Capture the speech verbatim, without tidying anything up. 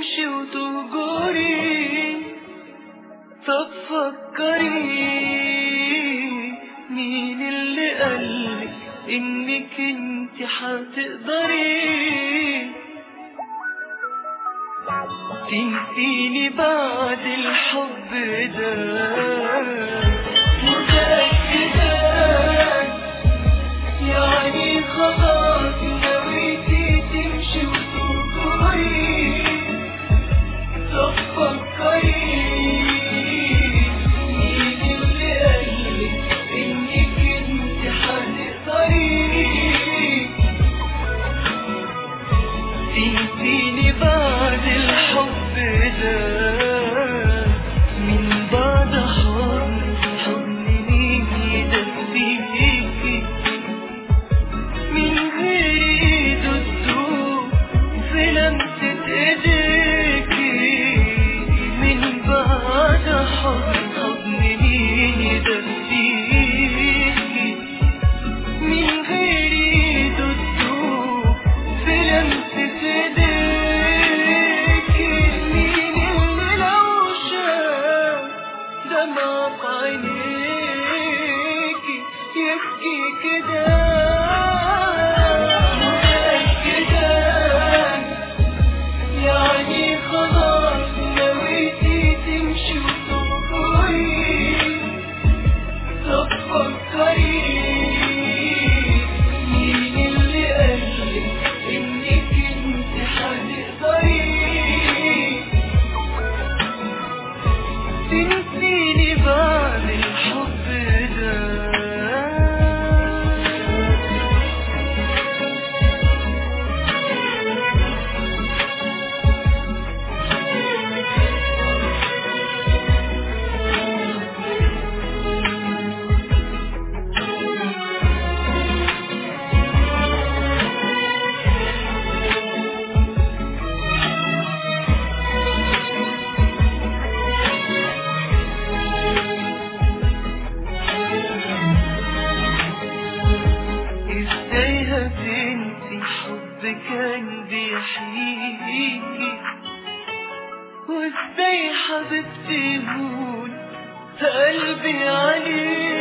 تمشي وتهجري. طب فكري مين اللي قالك انك انت حتقدري تنسيني بعد الحب ده؟ متأكدة يعني خلاص نويتي تمشي وتهجري. طب فكري مين اللي قالك انك انت حتقدري تنسيني بعد الحب ده؟ من بعد حضن حضن مين يدفيكي من غير ايده تدوب في لمسة ايديكي؟ من بعد حضن حضن مين يدفيكي من غير ايده تدوب في لمسة ايديكي؟ مين اللي لو شاف دمعة عينيكي يبكي كده؟ متأكدة يعني خلاص نويتي تمشي وتهجري. طب فكري مين اللي قالك انك انت حتقدري تنسيني بعد الحب ده؟ ازاي هتنسي حب كان بيحييكي؟ وازاي حبيبتي هون قلبي عليكي؟